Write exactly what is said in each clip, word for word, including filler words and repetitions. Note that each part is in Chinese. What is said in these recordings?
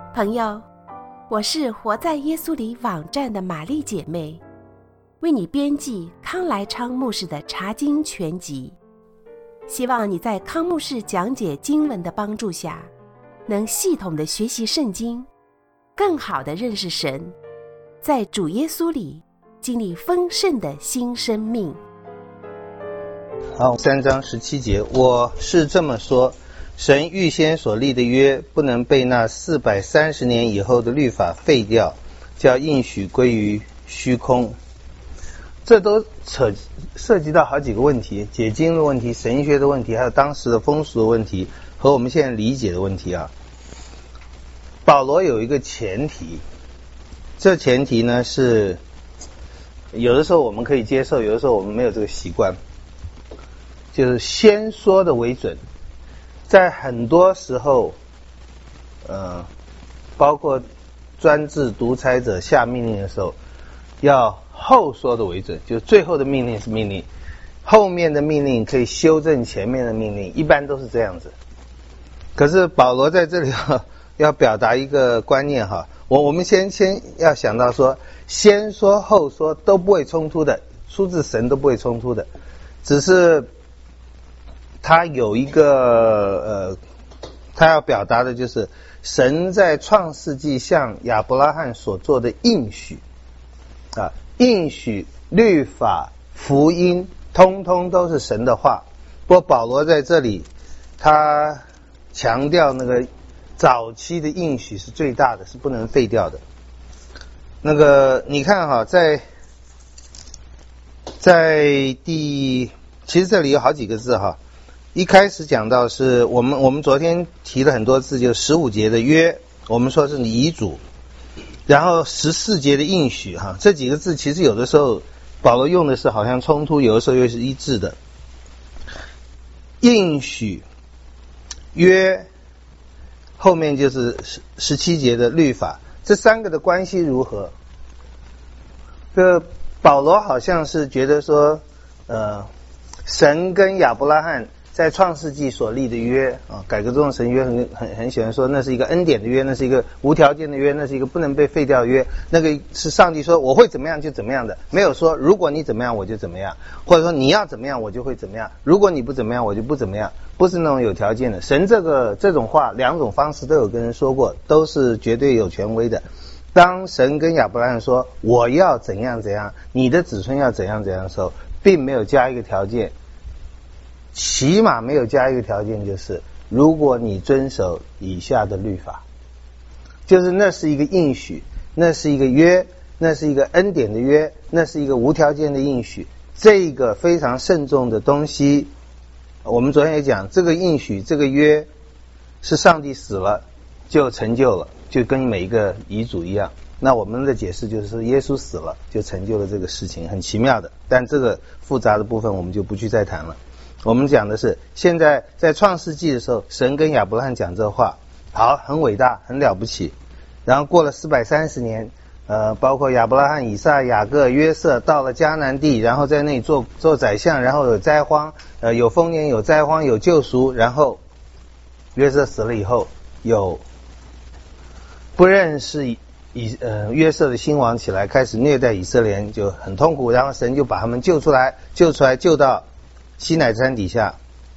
朋友，我是活在耶稣里网站的玛丽姐妹，为你编辑康来昌牧师的查经全集，希望你在康牧师讲解经文的帮助下，能系统的学习圣经，更好的认识神，在主耶稣里经历丰盛的新生命。 好，三章十七节，我是这么说，神预先所立的约不能被那四百三十年以后的律法废掉，叫应许归于虚空。这都扯涉及到好几个问题，解经的问题、神学的问题，还有当时的风俗的问题和我们现在理解的问题啊。保罗有一个前提，这前提呢是有的时候我们可以接受，有的时候我们没有这个习惯，就是先说的为准。在很多时候呃，包括专制独裁者下命令的时候，要后说的为准，就是最后的命令是命令，后面的命令可以修正前面的命令，一般都是这样子。可是保罗在这里要表达一个观念哈，我我们先先要想到说，先说后说都不会冲突的，出自神都不会冲突的，只是他有一个呃，他要表达的就是神在创世纪向亚伯拉罕所做的应许啊，应许、律法、福音，通通都是神的话。不过保罗在这里他强调那个早期的应许是最大的，是不能废掉的。那个你看哈，在在第其实这里有好几个字哈。一开始讲到是我们我们昨天提了很多次，就十五节的约，我们说是遗嘱，然后十四节的应许哈，这几个字其实有的时候保罗用的是好像冲突，有的时候又是一致的。应许、约，后面就是十七节的律法，这三个的关系如何？这保罗好像是觉得说，呃，神跟亚伯拉罕在创世纪所立的约啊，改革宗神约很很很喜欢说那是一个恩典的约，那是一个无条件的约，那是一个不能被废掉的约。那个是上帝说我会怎么样就怎么样的，没有说如果你怎么样我就怎么样，或者说你要怎么样我就会怎么样，如果你不怎么样我就不怎么样，不是那种有条件的。神这个这种话两种方式都有跟人说过，都是绝对有权威的。当神跟亚伯拉罕说我要怎样怎样，你的子孙要怎样怎样的时候，并没有加一个条件，起码没有加一个条件，就是如果你遵守以下的律法，就是那是一个应许，那是一个约，那是一个恩典的约，那是一个无条件的应许，这个非常慎重的东西。我们昨天也讲，这个应许这个约是上帝死了就成就了，就跟每一个遗嘱一样。那我们的解释就是耶稣死了就成就了这个事情，很奇妙的，但这个复杂的部分我们就不去再谈了。我们讲的是现在在创世纪的时候，神跟亚伯拉罕讲这话，好，很伟大，很了不起。然后过了四百三十年，呃，包括亚伯拉罕、以撒、雅各、约瑟到了迦南地，然后在那里做做宰相，然后有灾荒，呃，有丰年，有灾荒，有救赎。然后约瑟死了以后，有不认识以呃约瑟的新王起来，开始虐待以色列人，就很痛苦。然后神就把他们救出来，救出来，救到西乃山底下，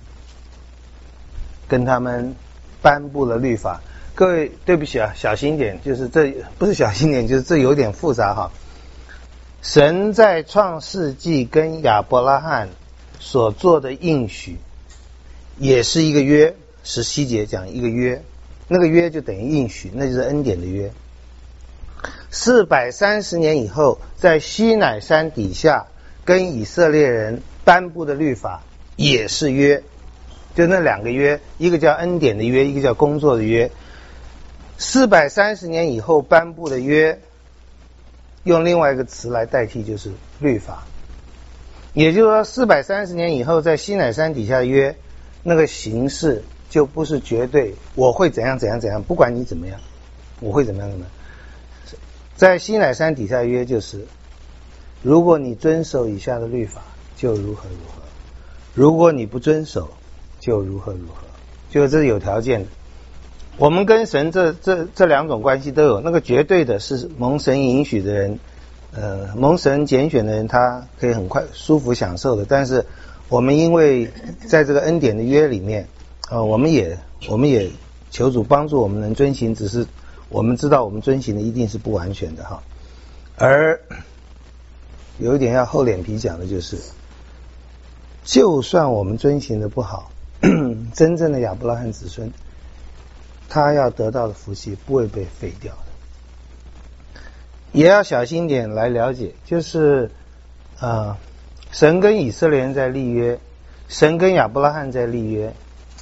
跟他们颁布了律法。各位对不起啊，小心点，就是这不是小心点，就是这有点复杂哈。神在创世纪跟亚伯拉罕所做的应许也是一个约，十七节讲一个约，那个约就等于应许，那就是恩典的约。四百三十年以后，在西乃山底下跟以色列人颁布的律法也是约，就那两个约，一个叫恩典的约，一个叫工作的约。四百三十年以后颁布的约，用另外一个词来代替，就是律法。也就是说，四百三十年以后在西乃山底下的约，那个形式就不是绝对，我会怎样怎样怎样，不管你怎么样，我会怎么样怎么样。在西乃山底下约就是，如果你遵守以下的律法，就如何如何；如果你不遵守，就如何如何。就这是有条件的。 我们跟神这这这两种关系都有，那个绝对的是蒙神允许的人，呃，蒙神拣选的人，他可以很快舒服享受的。但是我们因为在这个恩典的约里面，呃，我们也我们也求主帮助我们能遵行，只是我们知道我们遵行的一定是不完全的哈。而有一点要厚脸皮讲的就是，就算我们遵行的不好，真正的亚伯拉罕子孙，他要得到的福气不会被废掉的。也要小心点来了解，就是呃，神跟以色列人在立约，神跟亚伯拉罕在立约，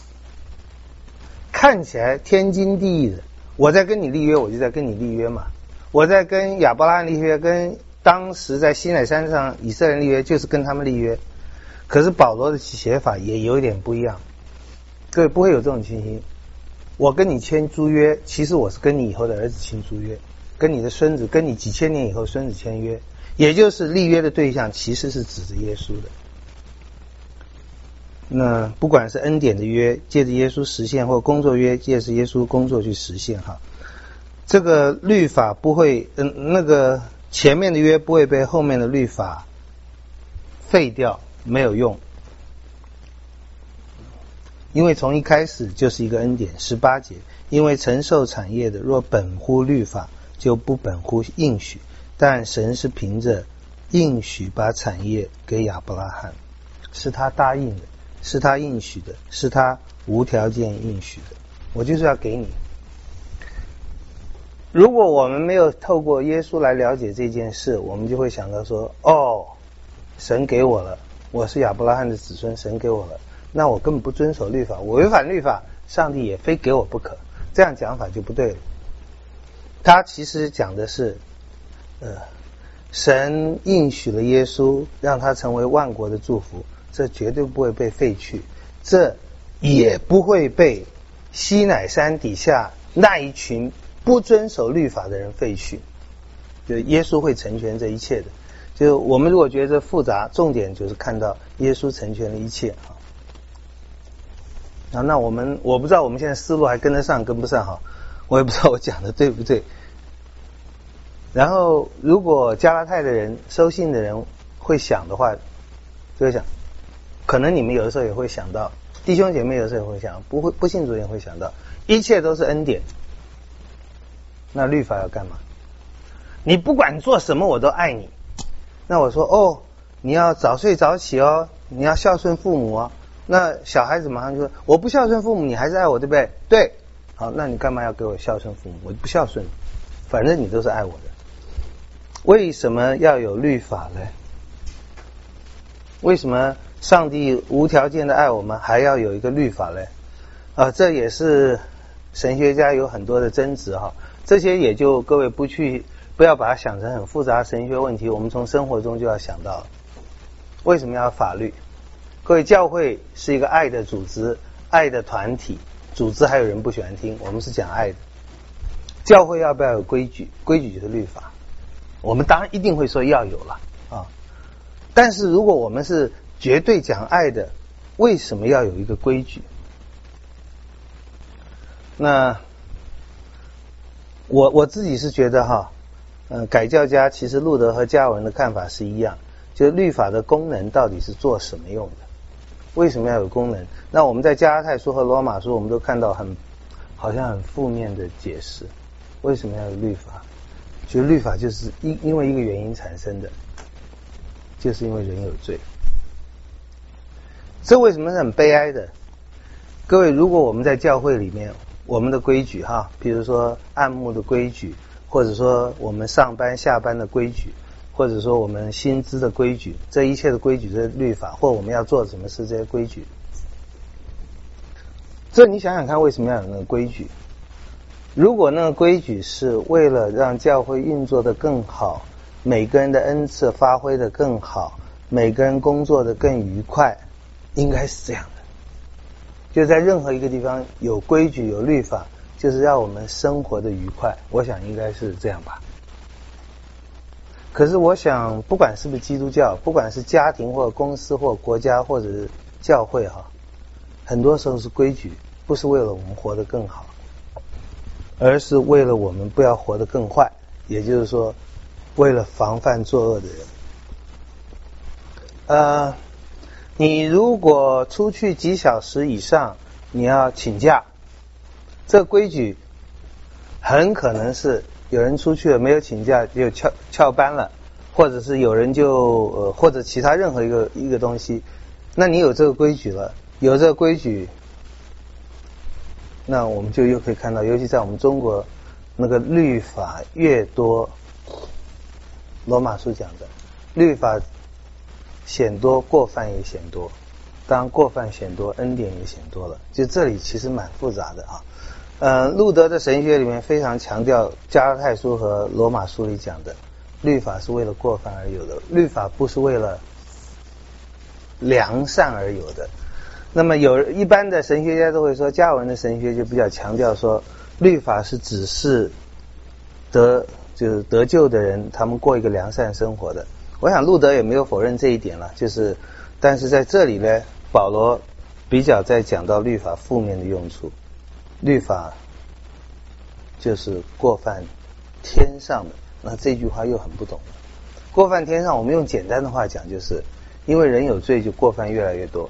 看起来天经地义的，我在跟你立约，我就在跟你立约嘛。我在跟亚伯拉罕立约，跟当时在西乃山上以色列人立约，就是跟他们立约。可是保罗的写法也有一点不一样，各位不会有这种情形。我跟你签租约，其实我是跟你以后的儿子签租约，跟你的孙子，跟你几千年以后孙子签约，也就是立约的对象其实是指着耶稣的。那不管是恩典的约，借着耶稣实现，或工作约，借着耶稣工作去实现哈。这个律法不会，嗯，那个前面的约不会被后面的律法废掉，没有用。因为从一开始就是一个恩典。十八节，因为承受产业的，若本乎律法，就不本乎应许。但神是凭着应许把产业给亚伯拉罕，是他答应的，是他应许的，是他无条件应许的。我就是要给你。如果我们没有透过耶稣来了解这件事，我们就会想到说，哦，神给我了，我是亚伯拉罕的子孙，神给我了，那我根本不遵守律法，我违反律法，上帝也非给我不可。这样讲法就不对了。他其实讲的是呃，神应许了耶稣，让他成为万国的祝福，这绝对不会被废去，这也不会被西乃山底下那一群不遵守律法的人废去。就耶稣会成全这一切的。就我们如果觉得复杂，重点就是看到耶稣成全了一切啊。那那我们我不知道我们现在思路还跟得上跟不上哈，我也不知道我讲的对不对。然后如果加拉太的人收信的人会想的话，就会想，可能你们有的时候也会想到，弟兄姐妹有的时候也会想，不会不信主也会想到，一切都是恩典，那律法要干嘛？你不管做什么我都爱你。那我说，哦，你要早睡早起哦，你要孝顺父母哦。那小孩子马上就说，我不孝顺父母，你还是爱我，对不对？对。好，那你干嘛要给我孝顺父母？我不孝顺，反正你都是爱我的。为什么要有律法呢？为什么上帝无条件的爱我们，还要有一个律法呢？啊，这也是神学家有很多的争执哈。这些也就各位不去不要把它想成很复杂的神学问题，我们从生活中就要想到，为什么要法律？各位，教会是一个爱的组织，爱的团体，组织还有人不喜欢听，我们是讲爱的。教会要不要有规矩？规矩就是律法。我们当然一定会说要有了啊，但是如果我们是绝对讲爱的，为什么要有一个规矩？那我我自己是觉得哈，呃，改教家其实路德和加尔文的看法是一样，就是律法的功能到底是做什么用的？为什么要有功能？那我们在加拉太书和罗马书，我们都看到很好像很负面的解释，为什么要有律法？就律法就是因因为一个原因产生的，就是因为人有罪。这为什么是很悲哀的？各位，如果我们在教会里面，我们的规矩哈，比如说按牧的规矩，或者说我们上班下班的规矩，或者说我们薪资的规矩，这一切的规矩，这律法，或我们要做什么事，这些规矩，这你想想看，为什么要有那个规矩？如果那个规矩是为了让教会运作的更好，每个人的恩赐发挥的更好，每个人工作的更愉快，应该是这样的。就在任何一个地方有规矩有律法，就是让我们生活的愉快，我想应该是这样吧。可是我想不管是不是基督教，不管是家庭或公司或国家或者是教会哈，很多时候是规矩，不是为了我们活得更好， 而是为了我们不要活得更坏，也就是说，为了防范作恶的人。呃，你如果出去几小时以上，你要请假，这规矩很可能是有人出去了没有请假就翘翘班了，或者是有人就呃或者其他任何一个一个东西，那你有这个规矩了，有这个规矩，那我们就又可以看到，尤其在我们中国，那个律法越多，罗马书讲的律法显多，过犯也显多，当然过犯显多，恩典也显多了，就这里其实蛮复杂的啊。呃，路德的神学里面非常强调加拉太书和罗马书里讲的，律法是为了过犯而有的，律法不是为了良善而有的。那么有一般的神学家都会说，加尔文的神学就比较强调说，律法是指示得就是得救的人他们过一个良善生活的。我想路德也没有否认这一点了，就是但是在这里呢，保罗比较在讲到律法负面的用处，律法就是过犯天上的，那这句话又很不懂了。过犯天上，我们用简单的话讲，就是因为人有罪，就过犯越来越多，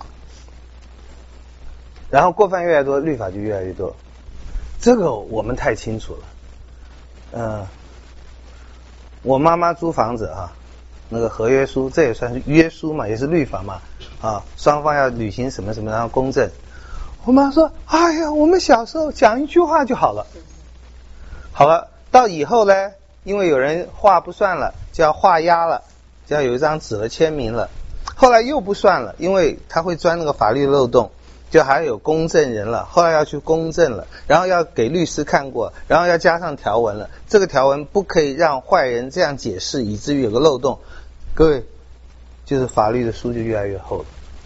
然后过犯越来越多，律法就越来越多，这个我们太清楚了。嗯、呃，我妈妈租房子啊，那个合约书，这也算是约书嘛，也是律法嘛，啊，双方要履行什么什么，然后公证。我妈说：“哎呀，我们小时候讲一句话就好了。”好了，到以后呢，因为有人话不算了，就要画押了，就要有一张纸了签名了。后来又不算了，因为他会钻那个法律漏洞，就还有公证人了。后来要去公证了，然后要给律师看过，然后要加上条文了。这个条文不可以让坏人这样解释，以至于有个漏洞。各位，就是法律的书就越来越厚了。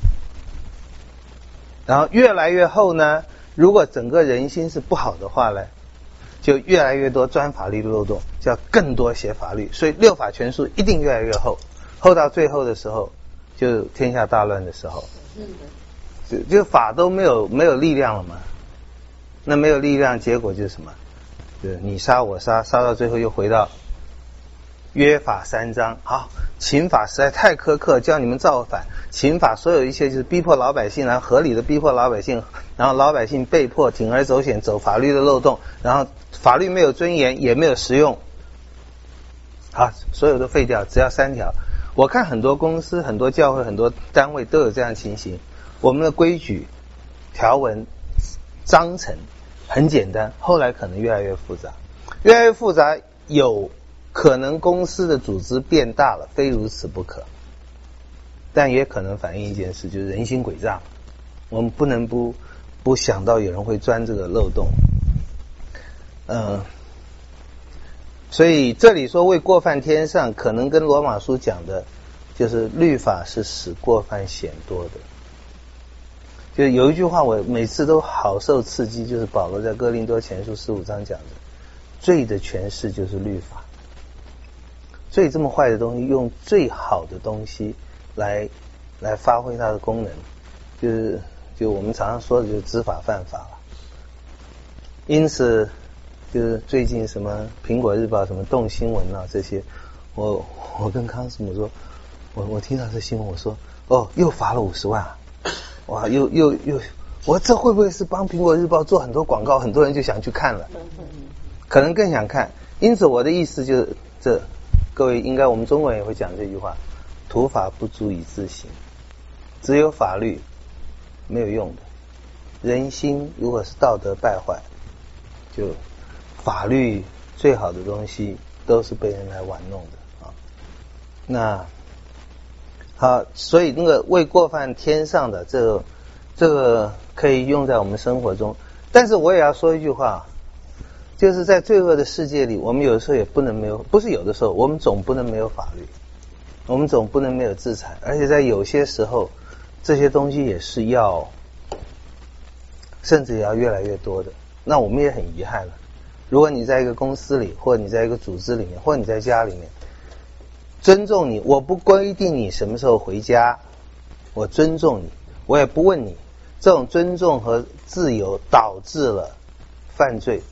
然后越来越厚呢，如果整个人心是不好的话呢，就越来越多钻法律的漏洞，就要更多写法律。所以六法全书一定越来越厚，厚到最后的时候，就天下大乱的时候，就就法都没有没有力量了嘛。那没有力量，结果就是什么？就是你杀我杀，杀到最后又回到约法三章。好，刑法实在太苛刻，叫你们造反。刑法所有一切就是逼迫老百姓，然后合理的逼迫老百姓，然后老百姓被迫铤而走险，走法律的漏洞，然后法律没有尊严，也没有实用。好，所有都废掉，只要三条。我看很多公司、很多教会、很多单位都有这样情形。我们的规矩、条文、章程很简单，后来可能越来越复杂，越来越复杂，有可能公司的组织变大了，非如此不可。但也可能反映一件事，就是人心诡诈，我们不能不不想到有人会钻这个漏洞。嗯，所以这里说为过犯天上，可能跟罗马书讲的就是律法是使过犯显多的。就有一句话我每次都好受刺激，就是保罗在哥林多前书十五章讲的，罪的诠释就是律法。罪这么坏的东西，用最好的东西来来发挥它的功能，就是就我们常常说的就是知法犯法了。因此就是最近什么苹果日报什么动新闻啊这些，我我跟康师母说，我我听到这新闻，我说哦又罚了五十万啊，哇又又又，我这会不会是帮苹果日报做很多广告，很多人就想去看了，可能更想看。因此我的意思就是这，各位应该我们中国人也会讲这句话，土法不足以自行，只有法律没有用的。人心如果是道德败坏，就法律最好的东西都是被人来玩弄的啊。那好，所以那个为过犯天上的这个这个可以用在我们生活中。但是我也要说一句话，就是在罪恶的世界里，我们有的时候也不能没有，不是有的时候，我们总不能没有法律，我们总不能没有制裁，而且在有些时候这些东西也是要甚至也要越来越多的。那我们也很遗憾了，如果你在一个公司里，或者你在一个组织里面，或者你在家里面，尊重你，我不规定你什么时候回家，我尊重你，我也不问你，这种尊重和自由导致了犯罪，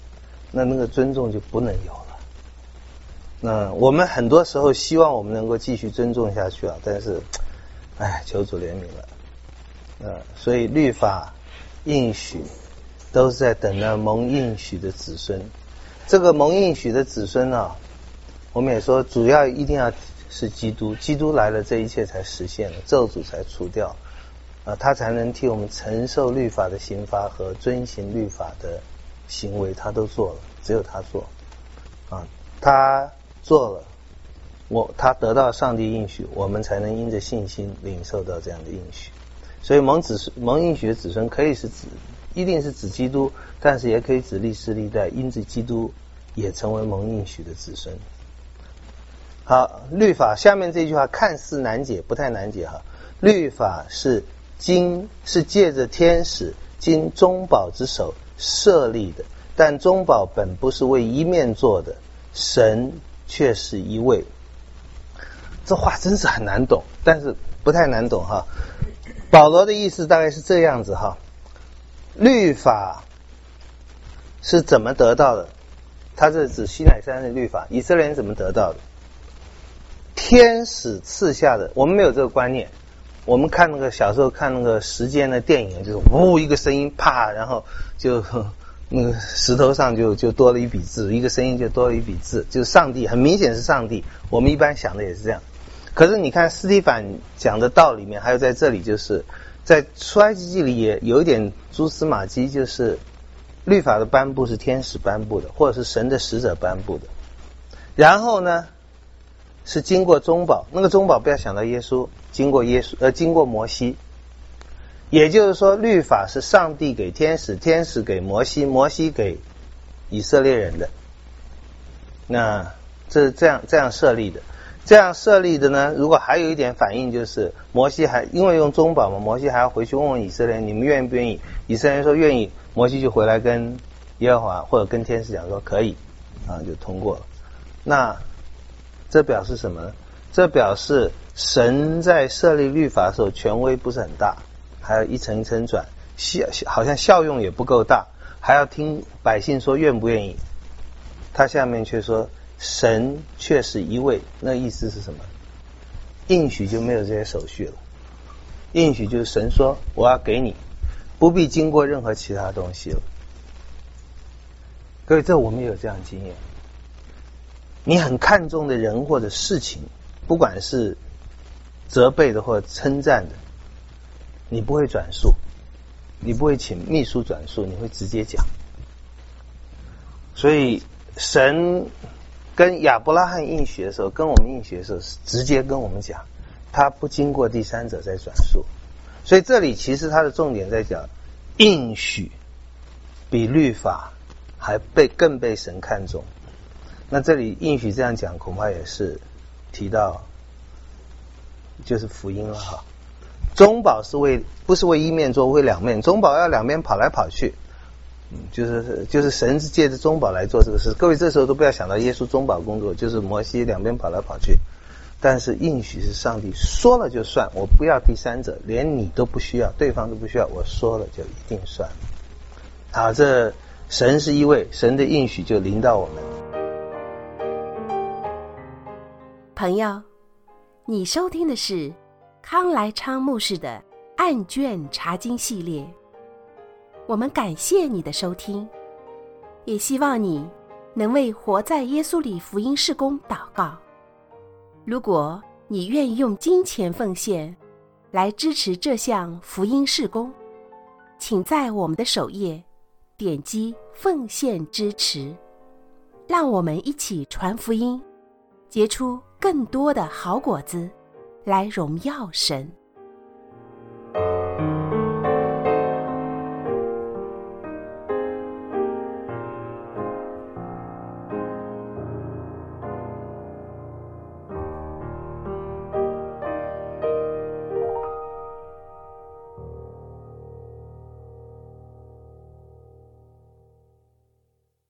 那那个尊重就不能有了。那我们很多时候希望我们能够继续尊重下去啊，但是哎，求主怜悯了。呃，所以律法应许都是在等着蒙应许的子孙。这个蒙应许的子孙啊，我们也说主要一定要是基督，基督来了，这一切才实现了，咒诅才除掉，啊、呃，他才能替我们承受律法的刑罚和遵行律法的行为，他都做了，只有他做，啊，他做了，我他得到上帝应许，我们才能因着信心领受到这样的应许。所以蒙子蒙应许的子孙可以是指，一定是指基督，但是也可以指历世历代因着基督也成为蒙应许的子孙。好，律法下面这句话看似难解，不太难解哈。律法是经是借着天使经中保之手设立的，但中保本不是为一面做的，神却是一位。这话真是很难懂，但是不太难懂哈。保罗的意思大概是这样子哈，律法是怎么得到的？他这指西乃山的律法，以色列人怎么得到的？天使赐下的，我们没有这个观念。我们看那个小时候看那个时间的电影，就是呜一个声音啪，然后就那个石头上就就多了一笔字，一个声音就多了一笔字，就是上帝，很明显是上帝。我们一般想的也是这样。可是你看斯提反讲的道里面，还有在这里，就是在出埃及记里也有一点蛛丝马迹，就是律法的颁布是天使颁布的，或者是神的使者颁布的。然后呢，是经过中保，那个中保不要想到耶稣，经过耶稣呃经过摩西。也就是说，律法是上帝给天使，天使给摩西，摩西给以色列人的。那这是这样这样设立的。这样设立的呢，如果还有一点反应，就是摩西还因为用中保嘛，摩西还要回去问问以色列人，你们愿不愿意？以色列人说愿意，摩西就回来跟耶和华或者跟天使讲说可以，啊，就通过了。那这表示什么呢？这表示神在设立律法的时候权威不是很大，还要一层一层转，好像效用也不够大，还要听百姓说愿不愿意。他下面却说神却是一位，那意思是什么？应许就没有这些手续了。应许就是神说我要给你，不必经过任何其他东西了。各位，这我们也有这样的经验。你很看重的人或者事情，不管是责备的或者称赞的，你不会转述，你不会请秘书转述，你会直接讲。所以神跟亚伯拉罕应许的时候，跟我们应许的时候是直接跟我们讲，他不经过第三者再转述。所以这里其实他的重点在讲应许比律法还被更被神看重。那这里应许这样讲，恐怕也是提到就是福音了哈。中保是为不是为一面做，为两面，中保要两边跑来跑去，嗯，就是就是神是借着中保来做这个事。各位这时候都不要想到耶稣中保工作，就是摩西两边跑来跑去。但是应许是上帝说了就算，我不要第三者，连你都不需要，对方都不需要，我说了就一定算。好，这神是一位，神的应许就临到我们。 朋友，你收听的是康来昌牧师的案卷查经系列，我们感谢你的收听，也希望你能为活在耶稣里福音事工祷告。如果你愿意用金钱奉献来支持这项福音事工，请在我们的首页点击奉献支持，让我们一起传福音，结出更多的好果子，来荣耀神。